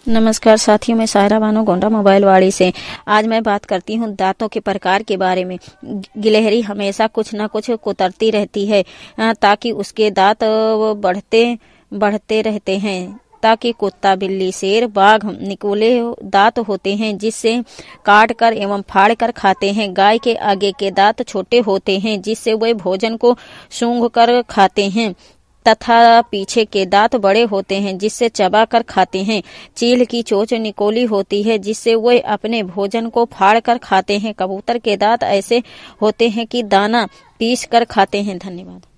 नमस्कार साथियों, मैं सायरा बानो गोंडा मोबाइल वाड़ी से। आज मैं बात करती हूँ दांतों के प्रकार के बारे में। गिलहरी हमेशा कुछ न कुछ कुतरती रहती है ताकि उसके दांत बढ़ते रहते हैं। ताकि कुत्ता, बिल्ली, शेर, बाघ निकोले दांत होते हैं जिससे काट कर एवं फाड़ कर खाते हैं। गाय के आगे के दांत छोटे होते हैं जिससे वे भोजन को सूंघ कर खाते हैं तथा पीछे के दांत बड़े होते हैं जिससे चबा कर खाते हैं। चील की चोंच निकोली होती है जिससे वे अपने भोजन को फाड़ कर खाते हैं। कबूतर के दांत ऐसे होते हैं कि दाना पीस कर खाते हैं। धन्यवाद।